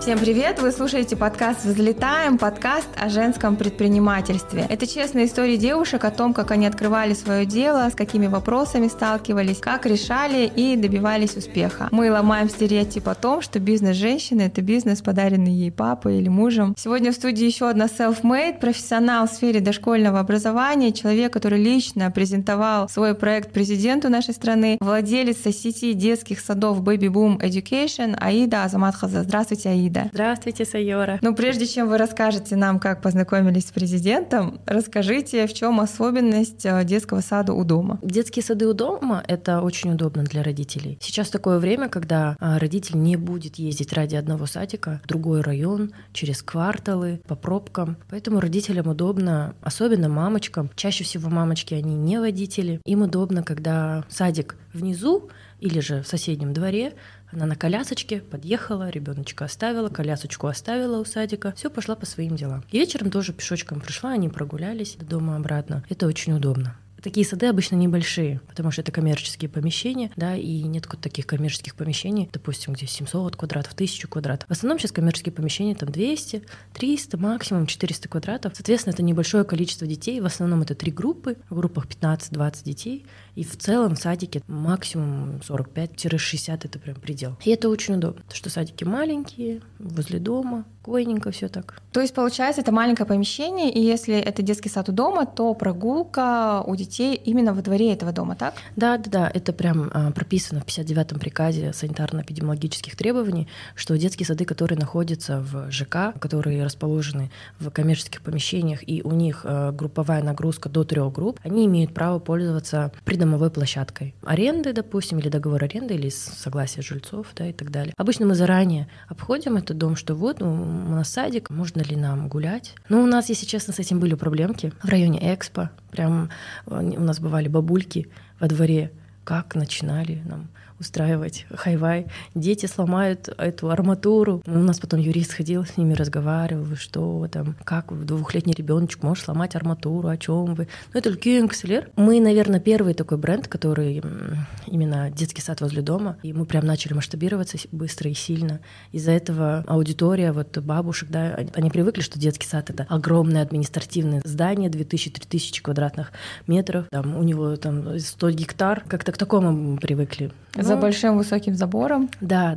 Всем привет! Вы слушаете подкаст «Взлетаем», подкаст о женском предпринимательстве. Это честные истории девушек о том, как они открывали свое дело, с какими вопросами сталкивались, как решали и добивались успеха. Мы ломаем стереотип о том, что бизнес женщины – это бизнес, подаренный ей папой или мужем. Сегодня в студии еще одна self-made, профессионал в сфере дошкольного образования, человек, который лично презентовал свой проект президенту нашей страны, владелец сети детских садов Baby Boom Education Аида Азаматхаза. Здравствуйте, Аида. Здравствуйте, Сайора. Прежде чем вы расскажете нам, как познакомились с президентом, расскажите, в чем особенность детского сада у дома. Детские сады у дома — это очень удобно для родителей. Сейчас такое время, когда родитель не будет ездить ради одного садика в другой район, через кварталы, по пробкам. Поэтому родителям удобно, особенно мамочкам. Чаще всего мамочки, они не водители. Им удобно, когда садик внизу или же в соседнем дворе. Она на колясочке подъехала, ребеночка оставила, колясочку оставила у садика, все, пошла по своим делам. И вечером тоже пешочком пришла, они прогулялись до дома обратно. Это очень удобно. Такие сады обычно небольшие, потому что это коммерческие помещения, да, и нет таких коммерческих помещений, допустим, где 700 квадратов, 1000 квадратов. В основном сейчас коммерческие помещения там 200, 300, максимум 400 квадратов. Соответственно, это небольшое количество детей, в основном это 3 группы, в группах 15-20 детей, и в целом в садике максимум 45-60 это прям предел. И это очень удобно, потому что садики маленькие, возле дома, спокойненько все так. То есть, получается, это маленькое помещение, и если это детский сад у дома, то прогулка у детей именно во дворе этого дома, так? Да, это прям прописано в 59-м приказе санитарно-эпидемиологических требований, что детские сады, которые находятся в ЖК, которые расположены в коммерческих помещениях, и у них групповая нагрузка до 3 групп, они имеют право пользоваться придомовой площадкой. Аренды, допустим, или договор аренды, или согласие жильцов, да, и так далее. Обычно мы заранее обходим этот дом, что вот у нас садик, можно ли нам гулять? У нас, если честно, с этим были проблемки. В районе Экспо прям у нас бывали бабульки во дворе, как начинали нам устраивать хай-вай. Дети сломают эту арматуру. У нас потом юрист ходил, с ними разговаривал, вы что там, как 2-летний ребеночек может сломать арматуру, о чем вы? Это Кюнгслер. Мы, наверное, первый такой бренд, который именно детский сад возле дома, и мы прям начали масштабироваться быстро и сильно. Из-за этого аудитория бабушек, да, они привыкли, что детский сад — это огромное административное здание, 2000-3000 квадратных метров, там, у него там 100 гектар, как-то к такому мы привыкли. За большим высоким забором. Да.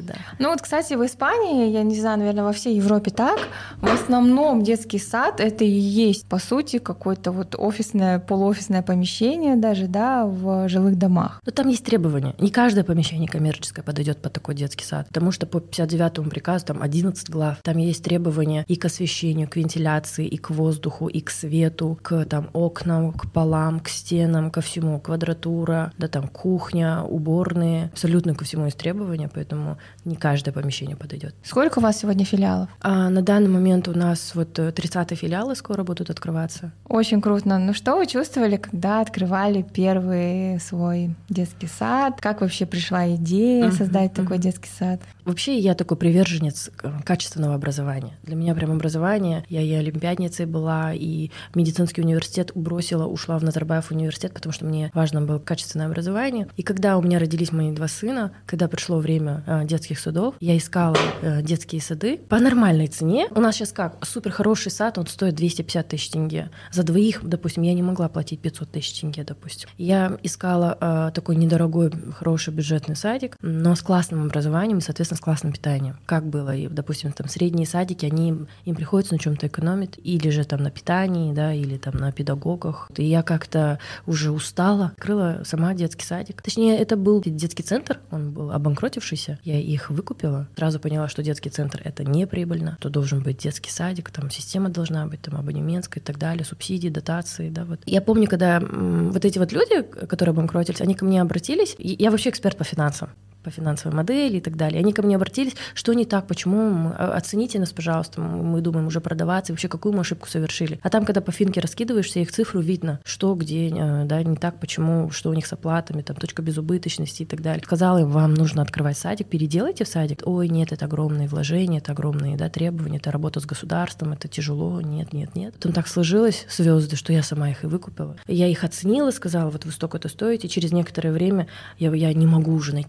Кстати, в Испании, я не знаю, наверное, во всей Европе так, в основном детский сад — это и есть, по сути, какое-то офисное, полуофисное помещение даже, да, в жилых домах. Но там есть требования. Не каждое помещение коммерческое подойдет под такой детский сад, потому что по 59-му приказу там 11 глав, там есть требования и к освещению, к вентиляции, и к воздуху, и к свету, к окнам, к полам, к стенам, ко всему, квадратура, да, там кухня, уборные, абсолютно ко всему есть требования, поэтому не каждое помещение подойдет. Сколько у вас сегодня филиалов? На данный момент у нас 30-е филиалы скоро будут открываться. Очень круто. Что вы чувствовали, когда открывали первый свой детский сад? Как вообще пришла идея создать такой детский сад? Вообще я такой приверженец качественного образования. Для меня прям образование, я и олимпиадницей была, и медицинский университет бросила, ушла в Назарбаев университет, потому что мне важно было качественное образование. И когда у меня родились мои 2 сына, когда пришло время детских садов, я искала детские сады по нормальной цене. У нас сейчас супер хороший сад, он стоит 250 тысяч тенге. За двоих, допустим, я не могла платить 500 тысяч тенге, допустим. Я искала такой недорогой, хороший бюджетный садик, но с классным образованием и, соответственно, с классным питанием. Как было, и, допустим, там средние садики, им приходится на чем-то экономить, или же там на питании, да, или там на педагогах. И я как-то уже устала, открыла сама детский садик. Точнее, это был детский центр, он был обанкротившийся. Я их выкупила. Сразу поняла, что детский центр — это неприбыльно, что должен быть детский садик, там система должна быть, там абонементская и так далее, субсидии, дотации, да, вот. Я помню, когда эти люди, которые обанкротились, они ко мне обратились. Я вообще эксперт по финансам. по финансовой модели и так далее. Они ко мне обратились, что не так, почему, оцените нас, пожалуйста, мы думаем уже продаваться, и вообще какую мы ошибку совершили. А там, когда по финке раскидываешься, их цифру видно, что, где, да, не так, почему, что у них с оплатами, там, точка безубыточности и так далее. Сказала им, вам нужно открывать садик, переделайте в садик. Ой, нет, это огромные вложения, это огромные, да, требования, это работа с государством, это тяжело, нет. Потом так сложилось, звезды, что я сама их и выкупила. Я их оценила, сказала, вот вы столько-то стоите, и через некоторое время я не могу уже найти садик,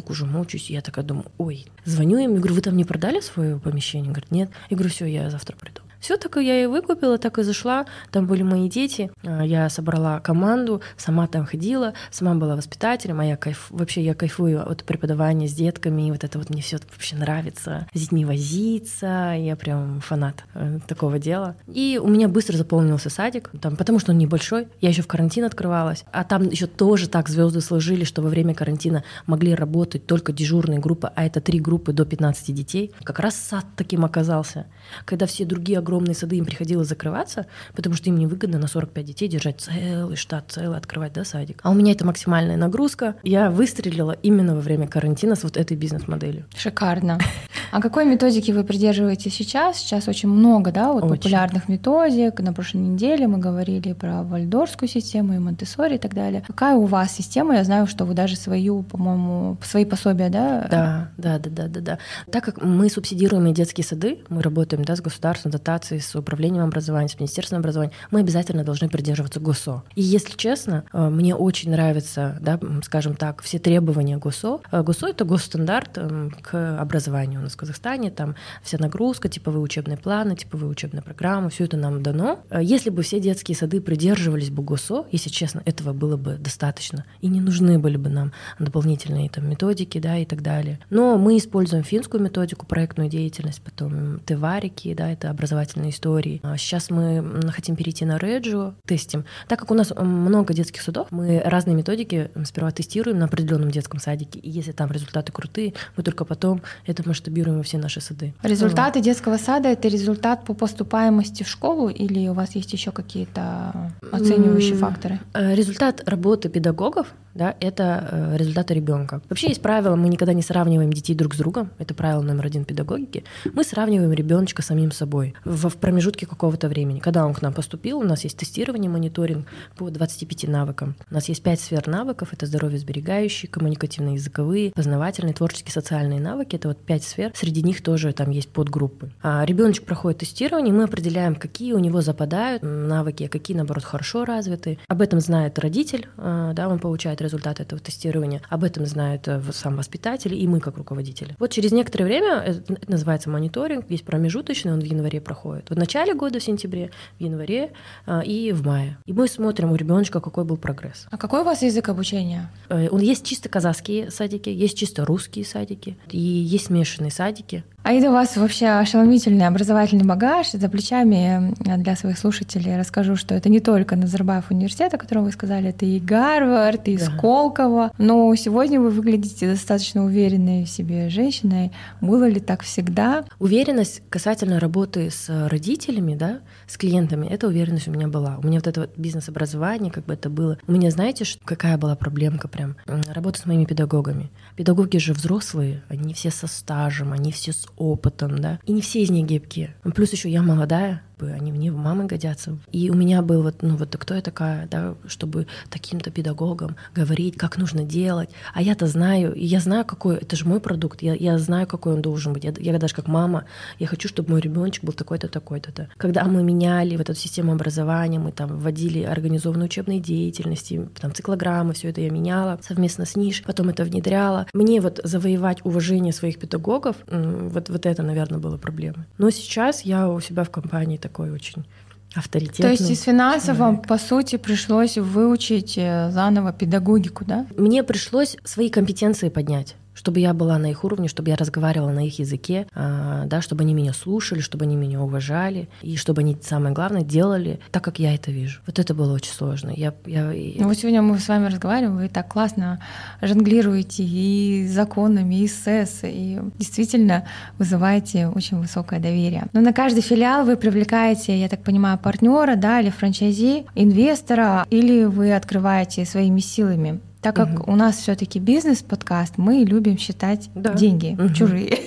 садик уже мучаюсь, и я такая думаю, ой, звоню им, и говорю, вы там не продали свое помещение? Говорят, нет. Я говорю, все, я завтра приду. Все, так и я и выкупила, так и зашла. Там были мои дети. Я собрала команду, сама там ходила, сама была воспитателем, вообще я кайфую от преподавания с детками, и вот это вот мне все вообще нравится. С детьми возиться, я прям фанат такого дела. И у меня быстро заполнился садик, там, потому что он небольшой. Я еще в карантин открывалась, а там еще тоже так звезды сложили, что во время карантина могли работать только дежурные группы, а это 3 группы до 15 детей. Как раз сад таким оказался, когда все другие огромные сады им приходилось закрываться, потому что им невыгодно на 45 детей держать целый штат, целый открывать, да, садик. А у меня это максимальная нагрузка. Я выстрелила именно во время карантина с вот этой бизнес-моделью. Шикарно. А какой методики вы придерживаетесь сейчас? Сейчас очень много, да, вот популярных методик. На прошлой неделе мы говорили про вальдорфскую систему и Монтессори и так далее. Какая у вас система? Я знаю, что вы даже свою, по-моему, свои пособия, да? Да. Так как мы субсидируем и детские сады, мы работаем, да, с государственной дотацией, с управлением образования, с Министерством образования, мы обязательно должны придерживаться ГОСО. И если честно, мне очень нравятся, да, скажем так, все требования ГОСО. ГОСО — это госстандарт к образованию у нас в Казахстане, там вся нагрузка, типовые учебные планы, типовые учебные программы, все это нам дано. Если бы все детские сады придерживались бы ГОСО, если честно, этого было бы достаточно, и не нужны были бы нам дополнительные там методики, да, и так далее. Но мы используем финскую методику, проектную деятельность, потом теварики, да, это образовательные истории. Сейчас мы хотим перейти на Реджио, тестим. Так как у нас много детских садов, мы разные методики сперва тестируем на определенном детском садике, и если там результаты крутые, мы только потом это масштабируем во все наши сады. Результаты детского сада — это результат по поступаемости в школу, или у вас есть еще какие-то оценивающие факторы? Результат работы педагогов, да, это результаты ребенка. Вообще есть правило, мы никогда не сравниваем детей друг с другом. Это правило номер 1 педагогики. Мы сравниваем ребеночка с самим собой в промежутке какого-то времени. Когда он к нам поступил, у нас есть тестирование, мониторинг по 25 навыкам. У нас есть 5 сфер навыков. Это здоровье сберегающие, коммуникативные, языковые, познавательные, творческие, социальные навыки. Это вот 5 сфер. Среди них тоже там есть подгруппы. А ребеночек проходит тестирование, мы определяем, какие у него западают навыки, а какие, наоборот, хорошо развиты. Об этом знает родитель, да, он получает результаты этого тестирования. Об этом знает сам воспитатель и мы как руководители. Вот через некоторое время, это называется мониторинг, есть промежуточный, он в январе проходит. В начале года, в сентябре, в январе и в мае. И мы смотрим у ребеночка, какой был прогресс. А какой у вас язык обучения? Есть чисто казахские садики, есть чисто русские садики и есть смешанные садики. А это у вас вообще ошеломительный образовательный багаж за плечами. Для своих слушателей расскажу, что это не только Назарбаев университет, о котором вы сказали, это и Гарвард, и Сколково. Но сегодня вы выглядите достаточно уверенной в себе женщиной. Было ли так всегда? Уверенность касательно работы с родителями, да, с клиентами, эта уверенность у меня была. У меня вот это вот бизнес-образование, как бы это было. У меня, знаете, какая была проблемка прям? Работа с моими педагогами. Педагоги же взрослые, они все со стажем, они все с опытом, да, и не все из них гибкие. Плюс еще я молодая, они мне в мамы годятся. И у меня был вот кто я такая, да, чтобы таким-то педагогам говорить, как нужно делать. А я-то знаю, и я знаю, какой, это же мой продукт, я знаю, какой он должен быть. Я даже как мама, я хочу, чтобы мой ребеночек был такой-то, такой-то. Да. Когда мы меняли вот эту систему образования, мы там вводили организованную учебные деятельности, там циклограммы, все это я меняла совместно с НИШ, потом это внедряла. Мне вот завоевать уважение своих педагогов, вот это, наверное, было проблемой. Но сейчас я у себя в компании такой очень авторитетный. То есть из финансов вам, по сути, пришлось выучить заново педагогику, да? Мне пришлось свои компетенции поднять, чтобы я была на их уровне, чтобы я разговаривала на их языке, да, чтобы они меня слушали, чтобы они меня уважали, и чтобы они, самое главное, делали так, как я это вижу. Вот это было очень сложно. Ну, вот сегодня мы с вами разговариваем, вы так классно жонглируете и законами, и СЭС, и действительно вызываете очень высокое доверие. Но на каждый филиал вы привлекаете, я так понимаю, партнера, да, или франчайзи, инвестора, или вы открываете своими силами. Так как у нас все-таки бизнес-подкаст, мы любим считать деньги чужие.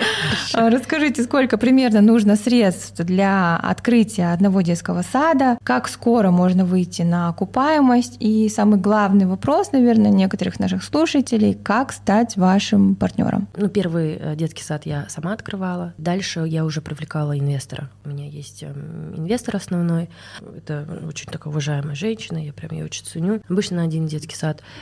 Расскажите, сколько примерно нужно средств для открытия одного детского сада, как скоро можно выйти на окупаемость, и самый главный вопрос, наверное, некоторых наших слушателей, как стать вашим партнером? Первый детский сад я сама открывала. Дальше я уже привлекала инвестора. У меня есть инвестор основной. Это очень такая уважаемая женщина, я прям ее очень ценю. Обычно на один детский сад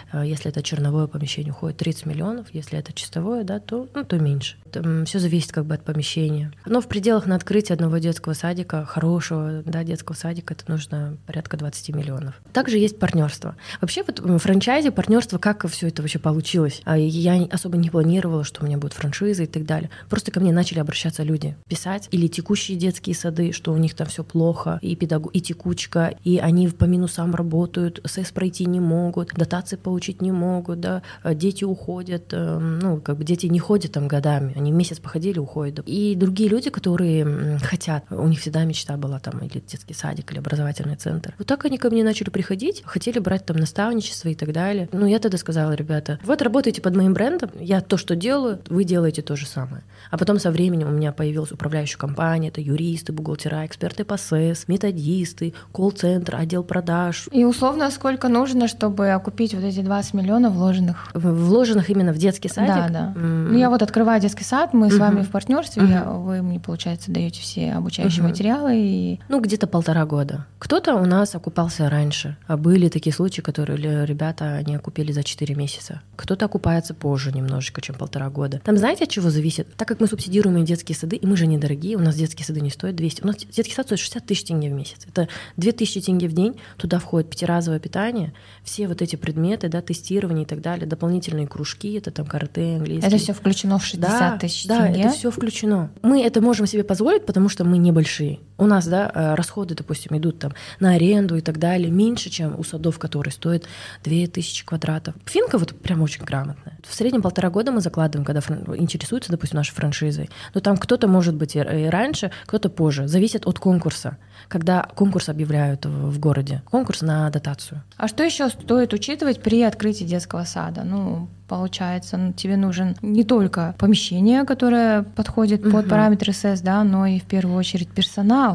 если это черновое помещение, уходит 30 миллионов, если это чистовое, да, то меньше. Все зависит как бы от помещения. Но в пределах на открытие одного детского садика, хорошего, да, детского садика, это нужно порядка 20 миллионов. Также есть партнерство. Вообще вот в франчайзе партнерство, как все это вообще получилось? Я особо не планировала, что у меня будет франшиза и так далее. Просто ко мне начали обращаться люди, писать, или текущие детские сады, что у них там все плохо, и текучка, и они по минусам работают, СЭС пройти не могут, дотации получить не могут, да, дети уходят, как бы дети не ходят там годами, они месяц походили, уходят. И другие люди, которые хотят, у них всегда мечта была там или детский садик, или образовательный центр. Вот так они ко мне начали приходить, хотели брать там наставничество и так далее. Я тогда сказала: ребята, вот работаете под моим брендом, я то, что делаю, вы делаете то же самое. А потом со временем у меня появилась управляющая компания, это юристы, бухгалтера, эксперты по СЭС, методисты, колл-центр, отдел продаж. И условно сколько нужно, чтобы окупить вот эти 20 миллионов вложенных? Вложенных именно в детский садик? Да. Я вот открываю детский сад, мы с вами в партнерстве, вы мне, получается, даете все обучающие материалы. И... где-то 1,5 года. Кто-то у нас окупался раньше. А были такие случаи, которые ребята, они окупили за 4 месяца. Кто-то окупается позже немножечко, чем 1,5 года. Там знаете, от чего зависит? Так как мы субсидируем и детские сады, и мы же недорогие, у нас детские сады не стоят 200. У нас детский сад стоит 60 тысяч тенге в месяц. Это 2000 тенге в день. Туда входит 5-разовое питание, все вот эти предметы, да, тестирование и так далее, дополнительные кружки, это там карате, английский. Это все включено в 60 тысяч тенге? Да, это все включено. Мы это можем себе позволить, потому что мы небольшие. У нас, да, расходы, допустим, идут там на аренду и так далее меньше, чем у садов, которые стоят 2000 квадратов. Финка вот прям очень грамотная. В среднем 1,5 года мы закладываем, когда интересуются, допустим, нашей франшизой. Но там кто-то может быть и раньше, кто-то позже. Зависит от конкурса. Когда конкурс объявляют в городе. Конкурс на дотацию. А что еще стоит учитывать при открытии детского сада? Получается, тебе нужен не только помещение, которое подходит под параметры СЭС, да, но и в первую очередь персонал.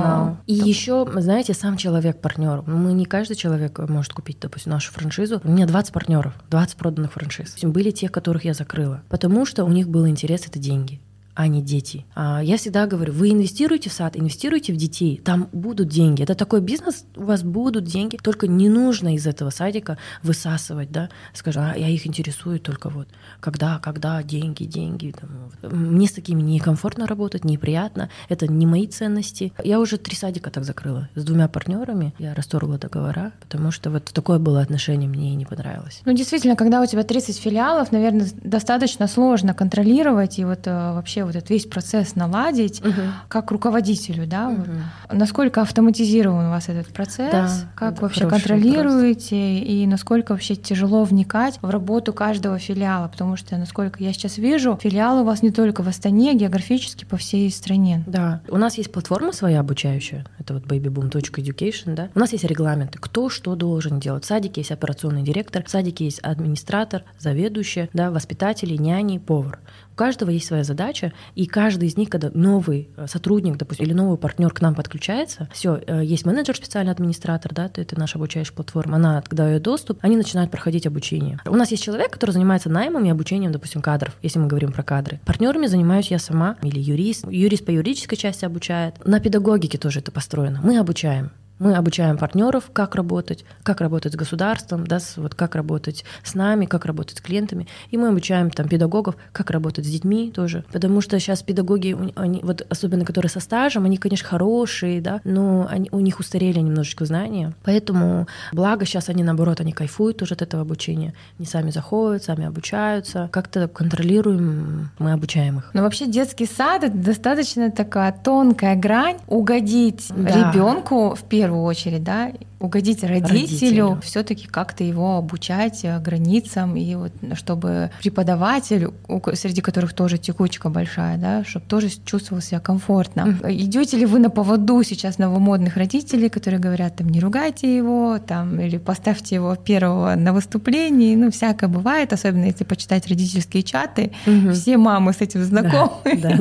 И еще, знаете, сам человек-партнер. Не каждый человек может купить, допустим, нашу франшизу. У меня 20 партнеров, 20 проданных франшиз. Были те, которых я закрыла, потому что у них был интерес — это деньги, а не дети. Я всегда говорю, вы инвестируете в сад, инвестируйте в детей, там будут деньги. Это такой бизнес, у вас будут деньги, только не нужно из этого садика высасывать, да, скажем, я их интересую только вот, когда, деньги. Мне с такими некомфортно работать, неприятно, это не мои ценности. Я уже 3 садика так закрыла, с 2 партнерами, я расторгла договора, потому что вот такое было отношение, мне не понравилось. Действительно, когда у тебя 30 филиалов, наверное, достаточно сложно контролировать и вот вообще вот этот весь процесс наладить как руководителю, да? Вот. Насколько автоматизирован у вас этот процесс? Да, как вообще контролируете? Вопрос. И насколько вообще тяжело вникать в работу каждого филиала? Потому что, насколько я сейчас вижу, филиалы у вас не только в Астане, географически по всей стране. Да. У нас есть платформа своя обучающая, это вот babyboom.education, да? У нас есть регламенты, кто что должен делать. В садике есть операционный директор, в садике есть администратор, заведующий, да, воспитатели, няни, повар. У каждого есть своя задача, и каждый из них, когда новый сотрудник, допустим, или новый партнер к нам подключается, все, есть менеджер, специальный администратор, да, это наша обучающая платформа, она дает доступ, они начинают проходить обучение. У нас есть человек, который занимается наймом и обучением, допустим, кадров, если мы говорим про кадры. Партнерами занимаюсь я сама или юрист. Юрист по юридической части обучает. На педагогике тоже это построено. Мы обучаем. Мы обучаем партнеров, как работать с государством, да, вот как работать с нами, как работать с клиентами. И мы обучаем там педагогов, как работать с детьми тоже. Потому что сейчас педагоги, они, вот, особенно которые со стажем, они, конечно, хорошие, да, но у них устарели немножечко знания. Поэтому благо сейчас они, наоборот, они кайфуют уже от этого обучения. Они сами заходят, сами обучаются. Как-то контролируем, мы обучаем их. Но вообще детский сад — это достаточно такая тонкая грань. Угодить ребенку в первую очередь, да, угодить родителю. Все-таки как-то его обучать границам, и вот чтобы преподаватель, среди которых тоже текучка большая, да, чтобы тоже чувствовал себя комфортно. Идете ли вы на поводу сейчас новомодных родителей, которые говорят, там, не ругайте его, там, или поставьте его первого на выступлении, всякое бывает, особенно если почитать родительские чаты, все мамы с этим знакомы. Да.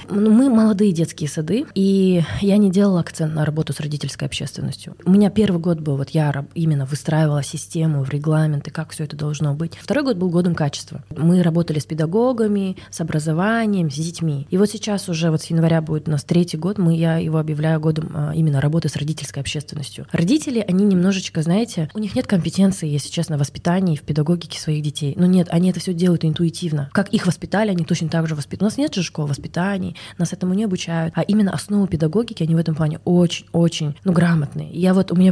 Мы молодые детские сады, и я не делала акцент на работу с родительской общественностью. У меня первый год год был, вот я именно выстраивала систему, регламенты, как все это должно быть. Второй год был годом качества. Мы работали с педагогами, с образованием, с детьми. И вот сейчас уже вот с января будет у нас 3-й год, я его объявляю годом именно работы с родительской общественностью. Родители, они немножечко, знаете, у них нет компетенции, если честно, в воспитании, в педагогике своих детей. Но нет, они это все делают интуитивно. Как их воспитали, они точно так же воспитывают. У нас нет же школ воспитаний, нас этому не обучают. А именно основу педагогики, они в этом плане очень-очень, грамотные. Я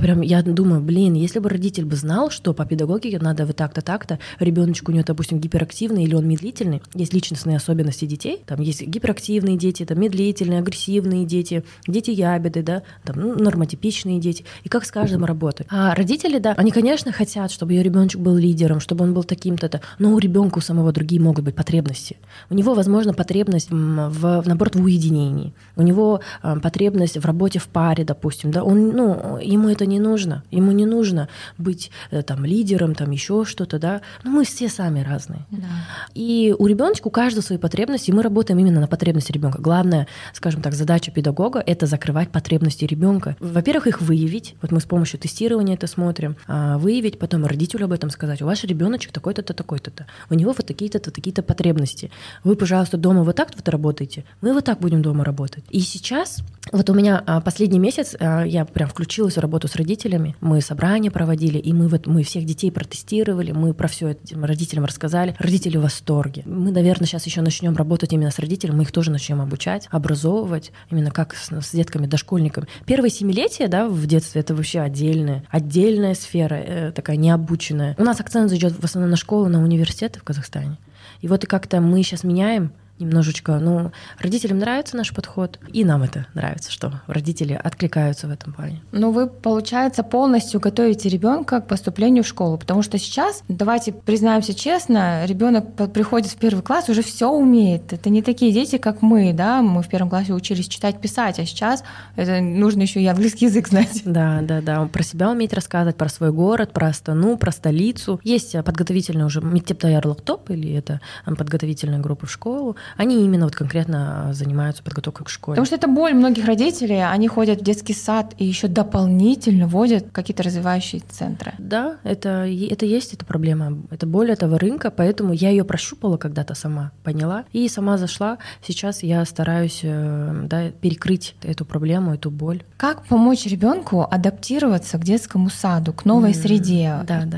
думаю, если бы родитель бы знал, что по педагогике надо вот так-то, так-то, ребеночек у него, допустим, гиперактивный или он медлительный, есть личностные особенности детей, там есть гиперактивные дети, там медлительные, агрессивные дети, дети ябеды, да, там, нормотипичные дети, и как с каждым работать. А родители, да, они, конечно, хотят, чтобы ее ребеночек был лидером, чтобы он был таким-то, но у ребенка у самого другие могут быть потребности. У него, возможно, потребность наоборот, в уединении, у него потребность в работе в паре, допустим, да, ему это не нужно, ему не нужно быть там лидером, там еще что-то, да, мы все сами разные. Да. И у ребеночка у каждого свои потребности, и мы работаем именно на потребности ребенка. Главная, скажем так, задача педагога — это закрывать потребности ребенка. Во-первых, их выявить, вот мы с помощью тестирования это смотрим, выявить, потом родителю об этом сказать: у ваш ребеночек такой-то, такой-то, у него вот такие-то, такие-то потребности. Вы, пожалуйста, дома вот так вот работаете, мы вот так будем дома работать. И сейчас, вот у меня последний месяц я прям включилась в работу с родителями, мы собрания проводили, и мы всех детей протестировали, мы про все это родителям рассказали. Родители в восторге. Мы, наверное, сейчас еще начнем работать именно с родителями, мы их тоже начнем обучать, образовывать, именно как с детками, дошкольниками. Первые 7-летия, да, в детстве — это вообще отдельная сфера, такая необученная. У нас акцент идет в основном на школу, на университеты в Казахстане. И вот как-то мы сейчас меняем немножечко. Родителям нравится наш подход, и нам это нравится, что родители откликаются в этом плане. Вы, получается, полностью готовите ребенка к поступлению в школу, потому что сейчас, давайте признаемся честно, ребенок приходит в 1 класс, уже все умеет. Это не такие дети, как мы, да, мы в 1 классе учились читать, писать, а сейчас это нужно еще и английский язык знать. Да, про себя уметь рассказывать, про свой город, про Астану, про столицу. Есть подготовительные уже мектеп даярлык топ, или это подготовительные группы в школу. Они именно конкретно занимаются подготовкой к школе. Потому что это боль многих родителей. Они ходят в детский сад и еще дополнительно вводят какие-то развивающие центры. Да, это есть эта проблема. Это боль этого рынка, поэтому я ее прощупала когда-то сама, поняла, и сама зашла. Сейчас я стараюсь перекрыть эту проблему, эту боль. Как помочь ребенку адаптироваться к детскому саду, к новой среде? Да.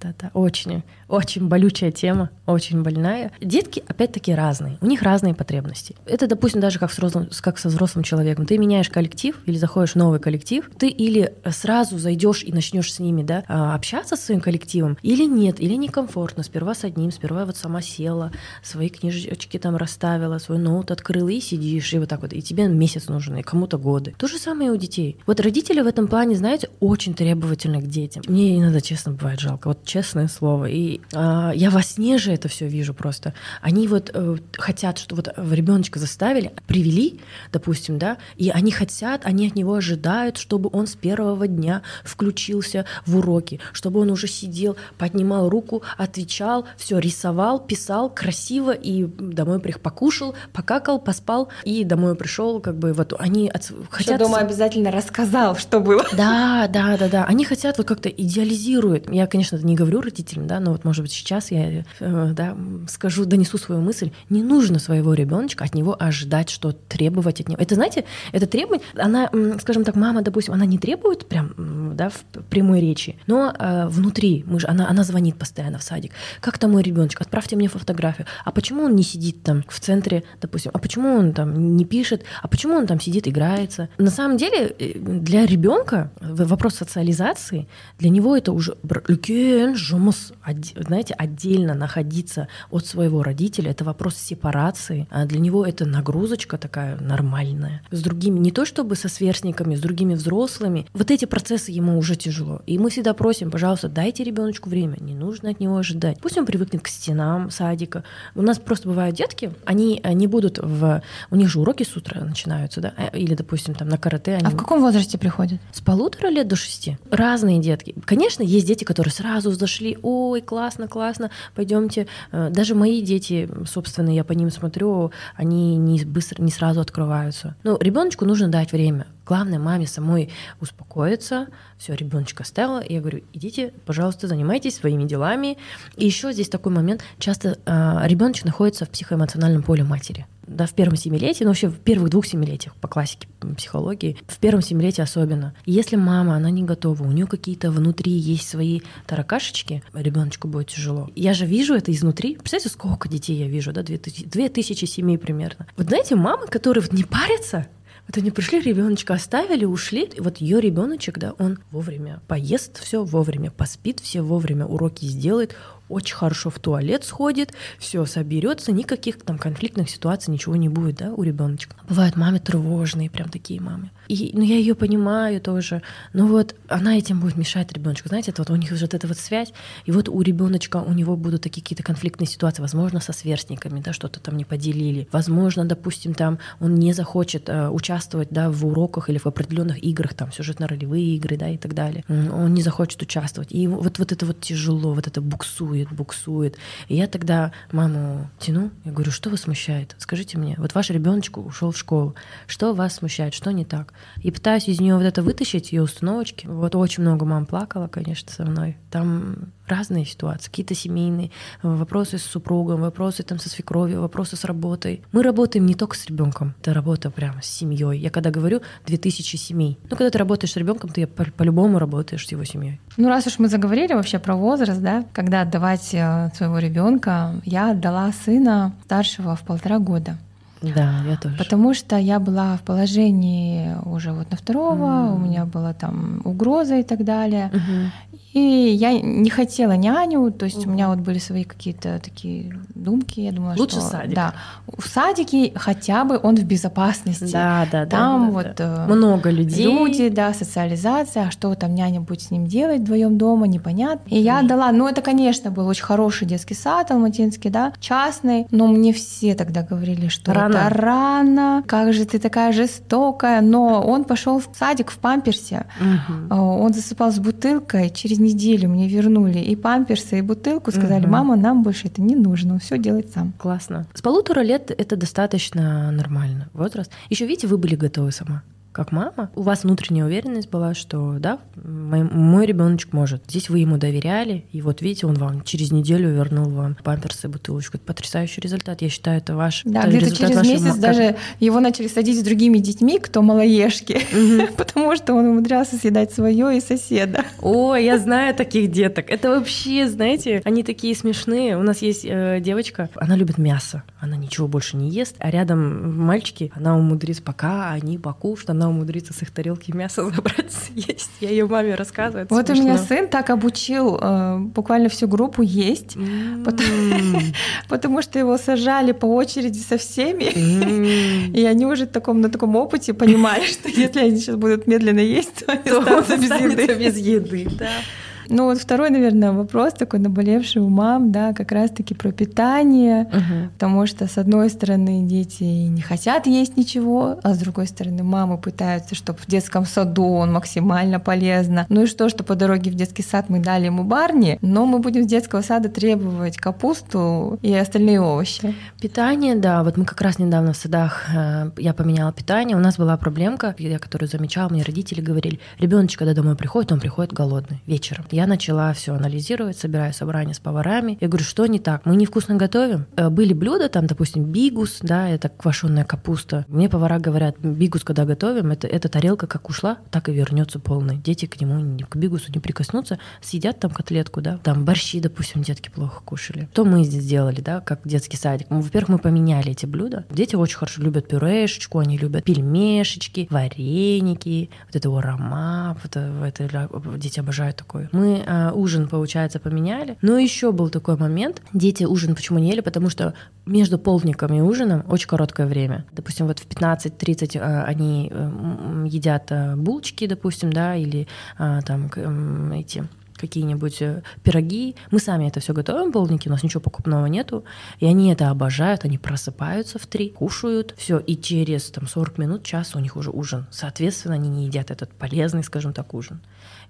Очень болючая тема, очень больная. Детки, опять-таки, разные. У них разные потребности. Это, допустим, даже как со взрослым человеком. Ты меняешь коллектив или заходишь в новый коллектив, ты или сразу зайдешь и начнешь с ними, да, общаться со своим коллективом, или нет, или некомфортно. Сперва с одним, сперва вот сама села, свои книжечки там расставила, свой ноут открыла и сидишь, и вот так вот. И тебе месяц нужен, и кому-то годы. То же самое и у детей. Вот родители в этом плане, знаете, очень требовательны к детям. Мне иногда, честно, бывает жалко. Вот честное слово. И я во сне же это все вижу просто. Они хотят, что ребеночка заставили, привели, допустим, да, и они от него ожидают, чтобы он с первого дня включился в уроки, чтобы он уже сидел, поднимал руку, отвечал, все рисовал, писал красиво и домой покушал, покакал, поспал и домой пришел, они хотят. Что дома обязательно рассказал, что было. Да. Они хотят как-то идеализируют. Я, конечно, не говорю родителям, да, но может быть сейчас я донесу свою мысль. Не нужно своего ребеночка от него ожидать, что требовать от него. Это, знаете, это требование, она, скажем так, мама, допустим, она не требует прям, да, в прямой речи, но внутри, она звонит постоянно в садик. Как там мой ребеночек? Отправьте мне фотографию. А почему он не сидит там в центре, допустим? А почему он там не пишет? А почему он там сидит, играется? На самом деле, для ребенка вопрос социализации, для него это уже, знаете, отдельно находиться от своего родителя, это вопрос сепарации, а для него это нагрузочка такая нормальная. С другими, не то чтобы со сверстниками, с другими взрослыми, вот эти процессы ему уже тяжело. И мы всегда просим, пожалуйста, дайте ребеночку время, не нужно от него ожидать. Пусть он привыкнет к стенам садика. У нас просто бывают детки, они не будут у них же уроки с утра начинаются, да, или, допустим, там на карате. А в каком возрасте приходят? С 1,5 лет до 6. Разные детки. Конечно, есть дети, которые сразу зашли, ой, классно, пойдемте. Даже мои дети, собственно, я по ним смотрю, они не сразу открываются. Ну, ребеночку нужно дать время. Главное, маме самой успокоиться. Все, ребеночка оставила. Я говорю, идите, пожалуйста, занимайтесь своими делами. И еще здесь такой момент. Часто ребеночек находится в психоэмоциональном поле матери. Да, в первом семилетии, но вообще в первых 2 семилетиях по классике психологии, в первом семилетии особенно. И если мама, она не готова, у нее какие-то внутри есть свои таракашечки, ребеночку будет тяжело. Я же вижу это изнутри. Представляете, сколько детей я вижу, да, 2000 семей примерно. Вот знаете, мамы, которые вот не парятся, вот они пришли, ребеночка оставили, ушли. И вот ее ребеночек, да, он вовремя поест все, вовремя поспит, все вовремя уроки сделает, очень хорошо в туалет сходит, все соберется, никаких там конфликтных ситуаций, ничего не будет, да, у ребеночка. Бывают мамы тревожные, прям такие мамы. И, ну, я ее понимаю тоже, но вот она этим будет мешать ребеночку. Знаете, это вот у них вот эта вот связь, и вот у ребеночка у него будут такие какие-то конфликтные ситуации, возможно, со сверстниками, да, что-то там не поделили, возможно, допустим, там он не захочет участвовать, да, в уроках или в определенных играх, там сюжетно-ролевые игры, да, и так далее. Он не захочет участвовать, и вот это вот тяжело, вот это буксует. И я тогда маму тяну, я говорю, что вас смущает? Скажите мне, вот ваш ребеночек ушел в школу, что вас смущает, что не так? И пытаюсь из нее вот это вытащить, ее установочки. Вот очень много мам плакала, конечно, со мной. Там разные ситуации, какие-то семейные, вопросы с супругом, вопросы там со свекровью, вопросы с работой. Мы работаем не только с ребенком, это работа прямо с семьей. Я когда говорю 2000 семей, ну когда ты работаешь с ребенком, ты по-любому работаешь с его семьей. Ну раз уж мы заговорили вообще про возраст, да, когда отдавать своего ребенка, я отдала сына старшего в 1,5 года. Да, я тоже. Потому что я была в положении уже вот на 2-го, у меня была там угроза и так далее. И я не хотела няню, то есть у меня вот были свои какие-то такие думки, я думала, лучше что садик. Да, в садике хотя бы он в безопасности. Да, там много людей. Люди, да, социализация, а что там няня будет с ним делать вдвоем дома, непонятно. И я отдала, ну это, конечно, был очень хороший детский сад алматинский, да, частный, но мне все тогда говорили, что это рано, как же ты такая жестокая, но он пошел в садик в памперсе, он засыпал с бутылкой, через неделю мне вернули и памперсы, и бутылку, сказали, мама, нам больше это не нужно, он все делает сам. Классно. С 1,5 лет это достаточно нормально возраст. Еще видите, вы были готовы сама. Как мама, у вас внутренняя уверенность была, что да, мой ребеночек может. Здесь вы ему доверяли, и вот видите, он вам через неделю вернул вам памперсы, бутылочку. Это потрясающий результат. Я считаю, это ваш Да, где-то через месяц даже его начали садить с другими детьми, кто малоежки, потому что он умудрялся съедать свое и соседа. О, я знаю таких деток. Это вообще, знаете, они такие смешные. У нас есть девочка, она любит мясо, она ничего больше не ест, а рядом мальчики, она умудрится, пока они покушают, она умудрится с их тарелки мясо забрать, съесть. Я ее маме рассказываю. Вот смешно. У меня сын так обучил буквально всю группу есть, потому что его сажали по очереди со всеми, и они уже на таком опыте понимали, что если они сейчас будут медленно есть, то они останутся без еды. Ну вот второй, наверное, вопрос такой наболевший у мам, да, как раз-таки про питание, потому что, с одной стороны, дети не хотят есть ничего, а с другой стороны, мамы пытаются, чтобы в детском саду он максимально полезно. Ну и что по дороге в детский сад мы дали ему барни, но мы будем с детского сада требовать капусту и остальные овощи. Питание, да, вот мы как раз недавно в садах, я поменяла питание, у нас была проблемка, я которую замечала, мне родители говорили, ребеночек, когда домой приходит, он приходит голодный вечером. Я начала все анализировать, собираю собрание с поварами. Я говорю, что не так? Мы невкусно готовим? Были блюда, там, допустим, бигус, да, это квашеная капуста. Мне повара говорят, бигус, когда готовим, эта тарелка как ушла, так и вернется полной. Дети к нему, к бигусу не прикоснутся, съедят там котлетку, да, там борщи, допустим, детки плохо кушали. Что мы здесь сделали, да, как детский садик? Во-первых, мы поменяли эти блюда. Дети очень хорошо любят пюрешечку, они любят пельмешечки, вареники, вот это урама, дети обожают такое. Мы ужин, получается, поменяли. Но еще был такой момент. Дети ужин почему не ели? Потому что между полдником и ужином очень короткое время. Допустим, вот в 15:30 они едят булочки, допустим, да, или там эти какие-нибудь пироги. Мы сами это все готовим, полдники, у нас ничего покупного нету. И они это обожают, они просыпаются в 3, кушают, все, и через 40 минут, час у них уже ужин. Соответственно, они не едят этот полезный, скажем так, ужин.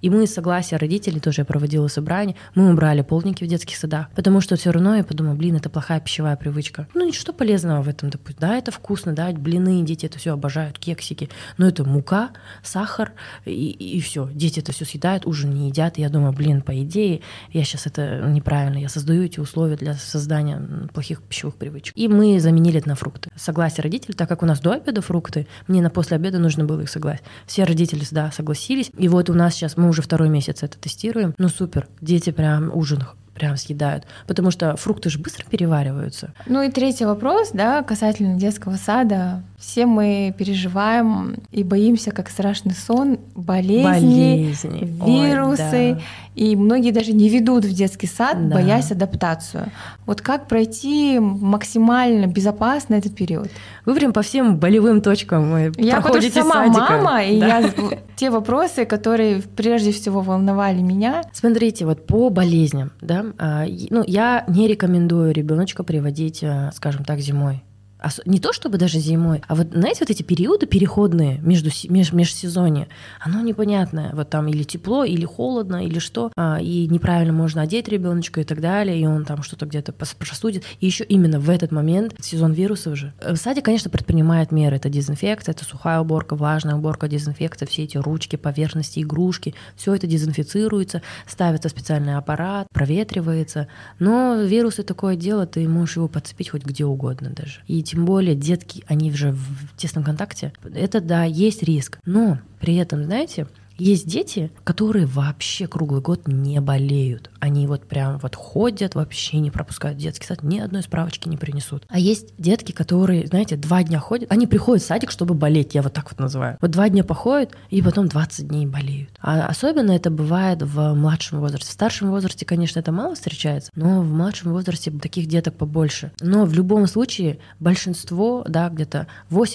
И мы, согласие родителей, тоже я проводила собрание, мы убрали полдники в детских садах, потому что все равно я подумала, это плохая пищевая привычка. Ничего полезного в этом, допустим. Да, это вкусно, да, блины, дети это все обожают, кексики, но это мука, сахар и все. Дети это все съедают, ужин не едят. И я думаю, по идее, я сейчас это неправильно, я создаю эти условия для создания плохих пищевых привычек. И мы заменили это на фрукты. Согласие родителей, так как у нас до обеда фрукты, мне на после обеда нужно было их согласить. Все родители, да, согласились. И вот у нас сейчас, мы уже 2-й месяц это тестируем. Супер, дети прям ужин прям съедают, потому что фрукты же быстро перевариваются. И 3-й вопрос, да, касательно детского сада. Все мы переживаем и боимся, как страшный сон, болезни. Вирусы. Ой, да. И многие даже не ведут в детский сад, да, боясь адаптацию. Вот как пройти максимально безопасно этот период? Вы прям по всем болевым точкам проходите сама садика. Мама, и я те вопросы, которые прежде всего волновали меня. Смотрите, вот по болезням, да, я не рекомендую ребеночка приводить, скажем так, зимой. Не то чтобы даже зимой, а вот, знаете, вот эти периоды переходные межсезонье, оно непонятное. Вот там или тепло, или холодно, или что. И неправильно можно одеть ребеночка и так далее, и он там что-то где-то простудит. И еще именно в этот момент, сезон вирусов же. Садик, конечно, предпринимает меры. Это дезинфекция, это сухая уборка, влажная уборка, дезинфекция, все эти ручки, поверхности, игрушки. Все это дезинфицируется, ставится специальный аппарат, проветривается. Но вирусы такое дело, ты можешь его подцепить хоть где угодно даже. И тем более детки, они уже в тесном контакте. Это, да, есть риск. Но при этом, знаете, есть дети, которые вообще круглый год не болеют. Они вот прям вот ходят, вообще не пропускают детский сад, ни одной справочки не принесут. А есть детки, которые, знаете, 2 дня ходят, они приходят в садик, чтобы болеть, я вот так вот называю. Вот 2 дня походят, и потом 20 дней болеют. А особенно это бывает в младшем возрасте. В старшем возрасте, конечно, это мало встречается, но в младшем возрасте таких деток побольше. Но в любом случае большинство, да, где-то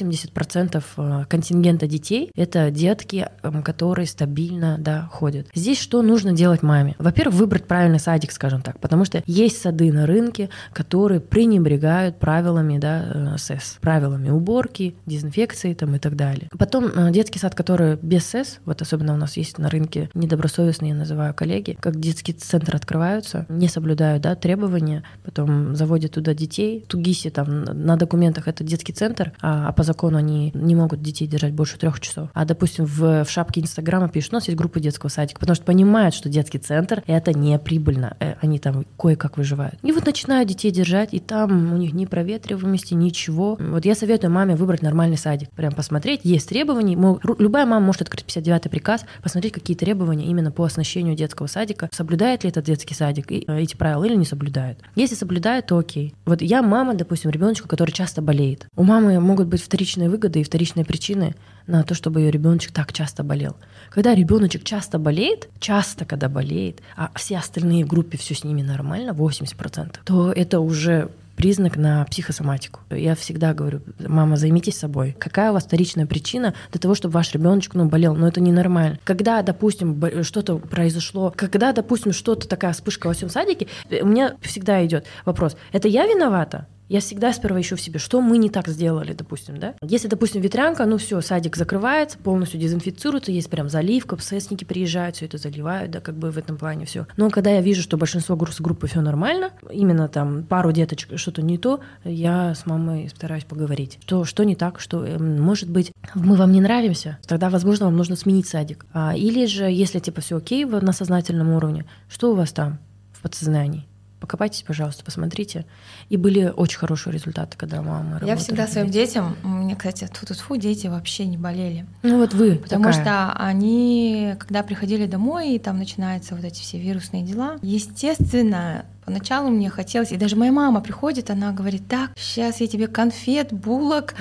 80% контингента детей — это детки, которые стабильно, да, ходят. Здесь что нужно делать маме? Во-первых, выбрать правильный садик, скажем так, потому что есть сады на рынке, которые пренебрегают правилами, да, СЭС, правилами уборки, дезинфекции там, и так далее. Потом детский сад, который без СЭС, вот особенно у нас есть на рынке недобросовестные, я называю коллеги, как детские центры открываются, не соблюдают, да, требования, потом заводят туда детей. В ТУГИСе там на документах это детский центр, а по закону они не могут детей держать больше 3 часов. А, допустим, в шапке Инстаграма пишут, у нас есть группа детского садика, потому что понимают, что детский центр — это не прибыльно, они там кое-как выживают. И вот начинают детей держать, и там у них ни проветриваемости, ничего. Вот я советую маме выбрать нормальный садик, прям посмотреть, есть требования, любая мама может открыть 59-й приказ, посмотреть, какие требования именно по оснащению детского садика, соблюдает ли этот детский садик эти правила или не соблюдает. Если соблюдает, то окей. Вот я мама, допустим, ребеночка, который часто болеет. У мамы могут быть вторичные выгоды и вторичные причины на то, чтобы ее ребеночек так часто болел. Когда ребеночек часто болеет, когда болеет, а все остальные в группе все с ними нормально, 80%, то это уже признак на психосоматику. Я всегда говорю, мама, займитесь собой. Какая у вас вторичная причина для того, чтобы ваш ребеночек болел? Но это ненормально. Когда, допустим, что-то произошло, когда, допустим, что-то такая вспышка во всем садике, у меня всегда идет вопрос: это я виновата? Я всегда сперва ищу в себе, что мы не так сделали, допустим, да? Если, допустим, ветрянка, все, садик закрывается, полностью дезинфицируется, есть прям заливка, ПССники приезжают, все это заливают, да, как бы в этом плане все. Но когда я вижу, что большинство группы все нормально, именно там пару деточек что-то не то, я с мамой стараюсь поговорить. Что не так, что, может быть, мы вам не нравимся, тогда, возможно, вам нужно сменить садик. Или же, если типа все окей на сознательном уровне, что у вас там в подсознании? Покопайтесь, пожалуйста, посмотрите. И были очень хорошие результаты, когда мама работала. Я всегда своим детям, у меня, кстати, тьфу-тьфу, дети вообще не болели. Вот вы Потому такая. что они, когда приходили домой, и там начинаются вот эти все вирусные дела, естественно, поначалу мне хотелось, и даже моя мама приходит, она говорит: так, сейчас я тебе конфет, булок,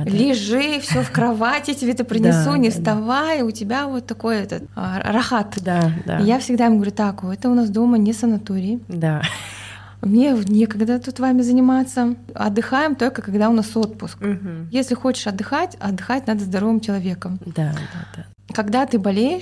лежи, все в кровати тебе это принесу, не вставай, у тебя вот такой этот рахат. Да. И я всегда им говорю: так, это у нас дома не санаторий. Да. Мне некогда тут вами заниматься. Отдыхаем только когда у нас отпуск. Угу. Если хочешь отдыхать надо здоровым человеком. Да. Когда ты болеешь,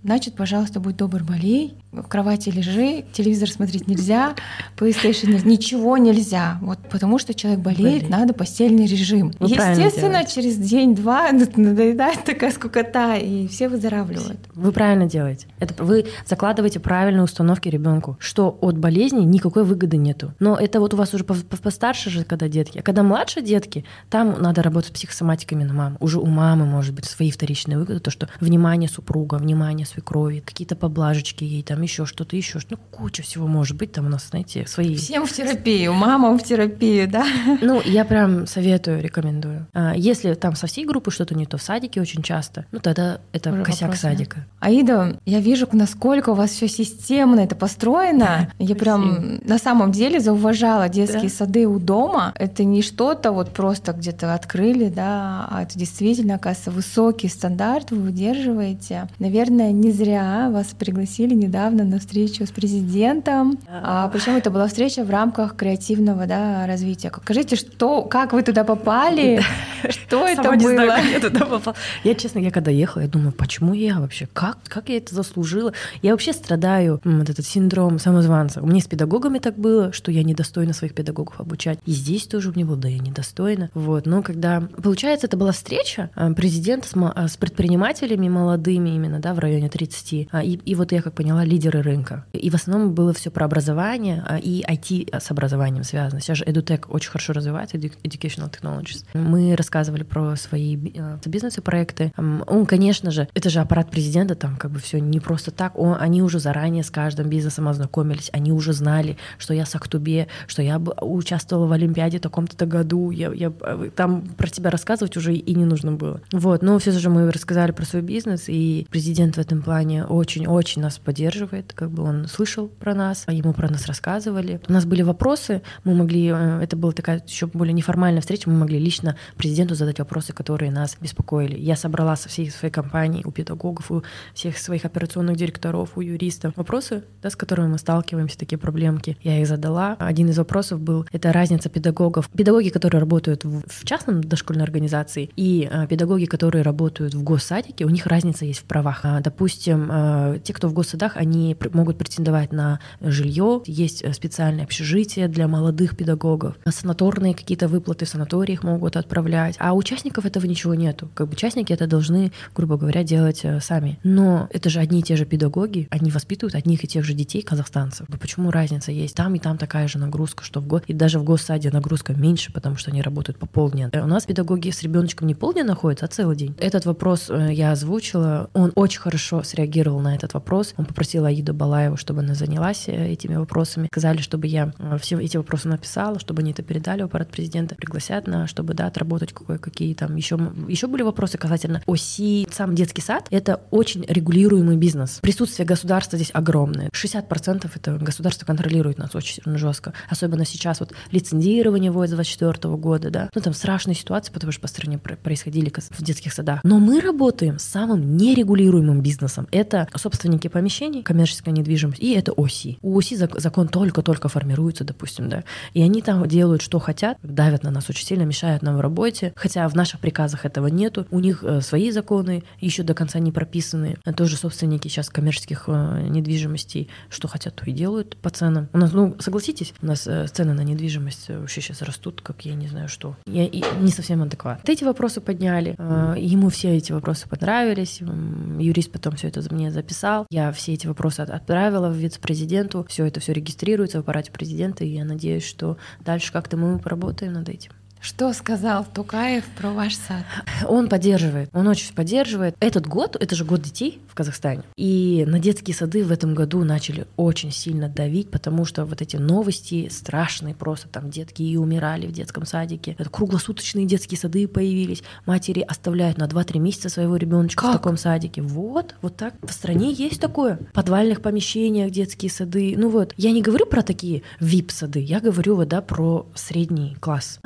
значит, пожалуйста, будь добр, болей, в кровати лежи, телевизор смотреть нельзя, PlayStation ничего нельзя. Вот потому что человек болеет, надо постельный режим. Вы естественно, через день-два надоедает такая скукота, и все выздоравливают. Вы правильно делаете. Это вы закладываете правильные установки ребенку, что от болезни никакой выгоды нету. Но это вот у вас уже постарше же, когда детки. А когда младше детки, там надо работать с психосоматиками на маму. Уже у мамы может быть свои вторичные выгоды, то, что внимание супруга, внимание свекрови, какие-то поблажечки ей, там еще что-то, ну, куча всего может быть, там у нас, знаете, свои... Всем в терапию, мамам в терапию, да? Ну, я прям советую, рекомендую. Если там со всей группы что-то не то в садике очень часто, ну, тогда это уже косяк вопрос, садика. Да? Аида, я вижу, насколько у вас все системно это построено. Я прям на самом деле зауважала детские сады у дома. Это не что-то вот просто где-то открыли, да, а это действительно, оказывается, высокий стандарт вы выдерживаете. Наверное, не зря вас пригласили недавно на встречу с президентом. Причем это была встреча в рамках креативного, да, развития. Скажите, как вы туда попали? Что это было? Я туда попала. Я, честно, когда ехала, я думаю, почему я вообще? Как я это заслужила? Я вообще страдаю вот этот синдром самозванца. У меня с педагогами так было, что я недостойна своих педагогов обучать. И здесь тоже у меня было, да, я недостойна. Вот. Но когда, получается, это была встреча президента с предпринимателями молодыми именно, да, в районе 30. И вот я, как поняла, лидеры рынка. И в основном было все про образование и IT с образованием связано. Сейчас же EduTech очень хорошо развивается, Educational Technologies. Мы рассказывали про свои бизнесы, проекты. Он, конечно же, это же аппарат президента, там как бы все не просто так. Они уже заранее с каждым бизнесом ознакомились, они уже знали, что я с Актубе, что я участвовала в Олимпиаде в таком-то году. Я там про тебя рассказывать уже и не нужно было. Вот, но все же мы рассказали про свой бизнес, и президент в этом плане очень-очень нас поддерживает, как бы он слышал про нас, ему про нас рассказывали. У нас были вопросы, мы могли, это была такая еще более неформальная встреча, мы могли лично президенту задать вопросы, которые нас беспокоили. Я собрала со всей своей компании, у педагогов, у всех своих операционных директоров, у юристов вопросы, да, с которыми мы сталкиваемся, такие проблемки. Я их задала. Один из вопросов был, это разница педагогов. Педагоги, которые работают в частном дошкольной организации, и педагоги, которые работают в госсадике, у них разница есть в правах. Допустим, те, кто в госсадах, они могут претендовать на жилье, есть специальное общежитие для молодых педагогов, санаторные какие-то выплаты в санаториях могут отправлять, а у участников этого ничего нету. Как бы участники это должны, грубо говоря, делать сами. Но это же одни и те же педагоги, они воспитывают одних и тех же детей казахстанцев. Но почему разница есть? Там и там такая же нагрузка, что в год, и даже в госсаде нагрузка меньше, потому что они работают по полдня. У нас педагоги с ребеночком не полдня находятся, а целый день. Этот вопрос я озвучила. Он очень хорошо среагировал на этот вопрос. Он попросил Аиду Балаеву, чтобы она занялась этими вопросами. Сказали, чтобы я все эти вопросы написала, чтобы они это передали в аппарат президента, пригласят чтобы отработать какие там еще были вопросы касательно ОСИ. Сам детский сад — это очень регулируемый бизнес. Присутствие государства здесь огромное. 60% это государство контролирует нас очень жестко. Особенно сейчас вот лицензирование вводится с 2024 года, да. Ну там страшные ситуации, потому что по стране происходили в детских садах. Но мы работаем с самым нерегулируемым бизнесом. Это собственники помещений, коммерческая недвижимость, и это ОСИ. У ОСИ закон только-только формируется, допустим, да. И они там делают, что хотят, давят на нас очень сильно, мешают нам в работе. Хотя в наших приказах этого нету. У них свои законы еще до конца не прописаны. Тоже собственники сейчас коммерческих недвижимостей, что хотят, то и делают по ценам. У нас, согласитесь, у нас цены на недвижимость вообще сейчас растут, как я не знаю что. И не совсем адекватно. Эти вопросы подняли. Ему все эти вопросы понравились. Юрист потом все это мне записал. Я все эти вопросы отправила в вице-президенту. Все это регистрируется в аппарате президента, и я надеюсь, что дальше как-то мы поработаем над этим. Что сказал Токаев про ваш сад? Он поддерживает, он очень поддерживает. Этот год, это же год детей в Казахстане. И на детские сады в этом году начали очень сильно давить, потому что вот эти новости страшные просто, там детки и умирали в детском садике. Это круглосуточные детские сады появились. Матери оставляют на 2-3 месяца своего ребеночка в таком садике. Вот так. В стране есть такое. В подвальных помещениях детские сады. Я не говорю про такие VIP-сады, я говорю про средний класс или не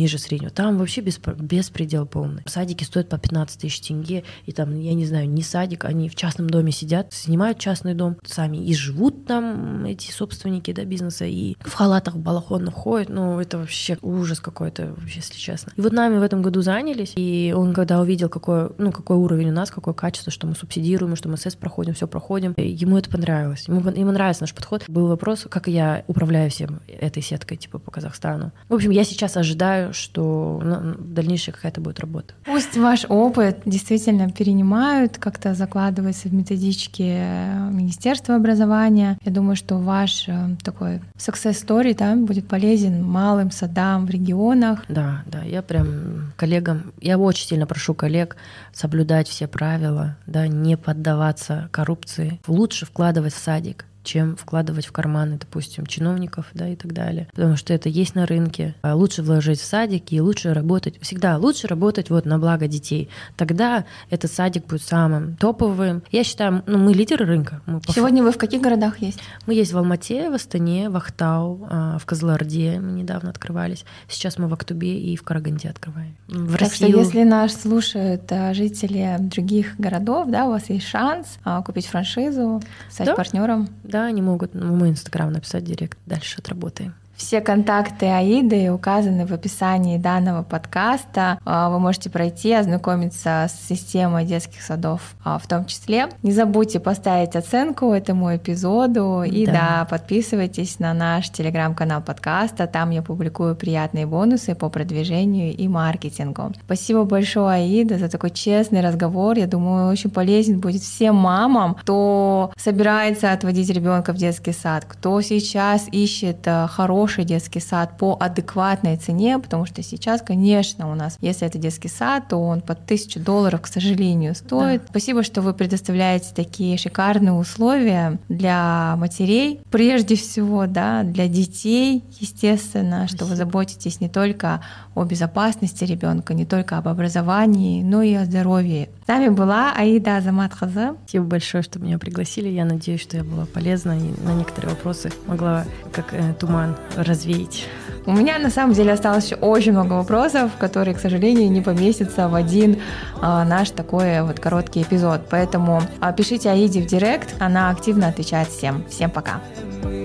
ниже среднего. Там вообще беспредел полный. Садики стоят по 15 тысяч тенге, и там, я не знаю, не садик, они в частном доме сидят, снимают частный дом сами и живут там, эти собственники, да, бизнеса, и в халатах, в балахонах ходят. Ну, это вообще ужас какой-то, вообще, если честно. И вот нами в этом году занялись, и он, когда увидел, какой уровень у нас, какое качество, что мы субсидируем, что мы СЭС проходим, все проходим, ему это понравилось. Ему нравится наш подход. Был вопрос, как я управляю всем этой сеткой, типа, по Казахстану. В общем, я сейчас ожидаю, что дальнейшая какая-то будет работа. Пусть ваш опыт действительно перенимают, как-то закладывается в методички Министерства образования. Я думаю, что ваш такой success story, да, будет полезен малым садам в регионах. Да, я прям коллегам, я очень сильно прошу коллег соблюдать все правила, да, не поддаваться коррупции, лучше вкладывать в садик, чем вкладывать в карманы, допустим, чиновников, да, и так далее. Потому что это есть на рынке. Лучше вложить в садик и лучше работать. Всегда лучше работать вот на благо детей. Тогда этот садик будет самым топовым. Я считаю, мы лидеры рынка. Сегодня вы в каких городах есть? Мы есть в Алмате, в Астане, в Ахтау, в Кызылорде мы недавно открывались. Сейчас мы в Актубе и в Караганде открываем. В так Россию. Что если нас слушают жители других городов, да, у вас есть шанс купить франшизу, стать партнером. Да, они могут в мой Инстаграм написать директ. Дальше отработаем. Все контакты Аиды указаны в описании данного подкаста. Вы можете пройти, ознакомиться с системой детских садов в том числе. Не забудьте поставить оценку этому эпизоду. И да, подписывайтесь на наш телеграм-канал подкаста. Там я публикую приятные бонусы по продвижению и маркетингу. Спасибо большое, Аида, за такой честный разговор. Я думаю, очень полезен будет всем мамам, кто собирается отводить ребенка в детский сад, кто сейчас ищет хороший детский сад по адекватной цене, потому что сейчас, конечно, у нас, если это детский сад, то он под $1000, к сожалению, стоит. Да. Спасибо, что вы предоставляете такие шикарные условия для матерей, прежде всего, да, для детей, естественно, Спасибо. Что вы заботитесь не только о безопасности ребенка, не только об образовании, но и о здоровье. С нами была Аида Азаматқызы. Спасибо большое, что меня пригласили. Я надеюсь, что я была полезна и на некоторые вопросы могла, как туман, развеять. У меня на самом деле осталось еще очень много вопросов, которые, к сожалению, не поместятся в один наш такой вот короткий эпизод. Поэтому пишите Аиде в директ, она активно отвечает всем. Всем пока.